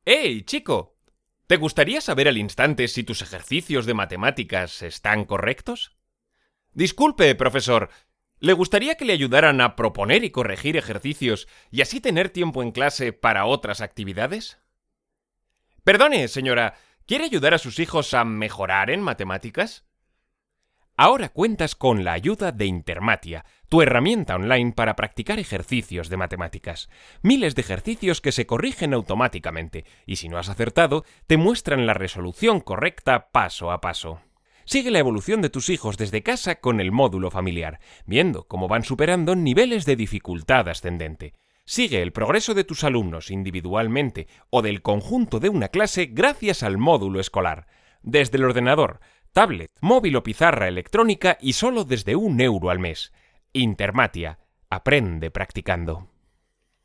¡Hey, chico! ¿Te gustaría saber al instante si tus ejercicios de matemáticas están correctos? Disculpe, profesor. ¿Le gustaría que le ayudaran a proponer y corregir ejercicios y así tener tiempo en clase para otras actividades? Perdone, señora, ¿quiere ayudar a sus hijos a mejorar en matemáticas? Ahora cuentas con la ayuda de Intermatia, tu herramienta online para practicar ejercicios de matemáticas. Miles de ejercicios que se corrigen automáticamente y si no has acertado, te muestran la resolución correcta paso a paso. Sigue la evolución de tus hijos desde casa con el módulo familiar, viendo cómo van superando niveles de dificultad ascendente. Sigue el progreso de tus alumnos individualmente o del conjunto de una clase gracias al módulo escolar. Desde el ordenador, tablet, móvil o pizarra electrónica y solo desde €1 al mes. Intermatia. Aprende practicando.